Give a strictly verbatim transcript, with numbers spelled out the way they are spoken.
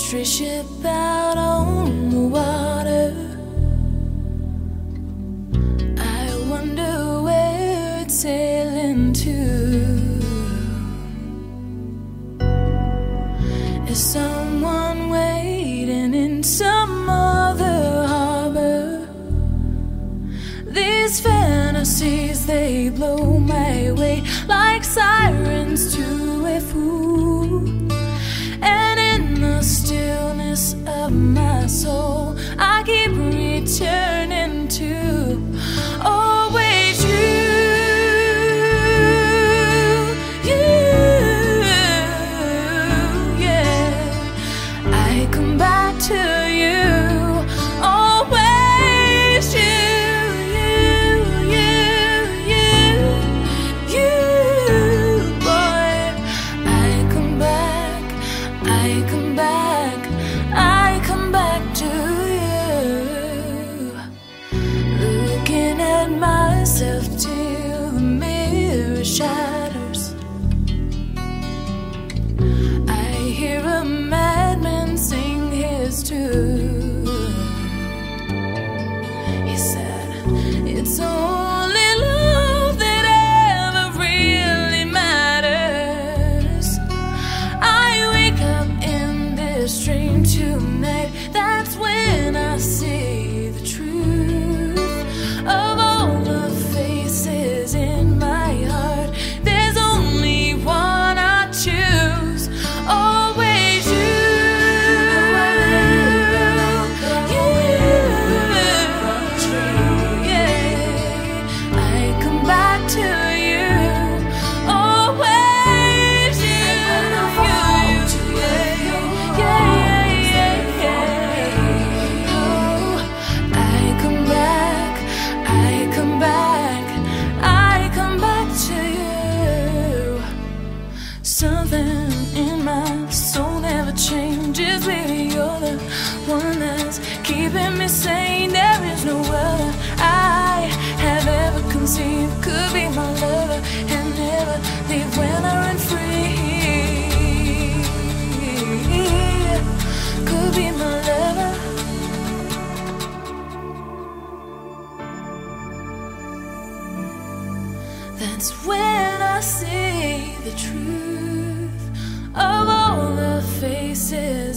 mystery ship out on the water. I wonder where it's sailing to. Is someone waiting in some other harbor? These fantasies, they blow my way like sirens to a fool. And in the stillness of my soul, I keep returning to always you, you, yeah. I come back to you, always you, you, you, you, you, boy. I come back, I come back, I come back to you. Looking at myself till the mirror shatters, I hear a madman sing his tune. He said, it's only love that ever really matters. I wake up in this dream tonight. That's when I see the truth of all the faces in my heart. There's only one I choose, always you, you, yeah. I come back to you, always you, you, yeah, yeah, yeah, yeah. Oh, I come back, I come back, I come back to you. Something in my soul never changes, baby. You're the one that's keeping me sane. There is no other I have ever conceived could be my lover and never leave when I run free. Could be my lover. That's when I see the truth of all the faces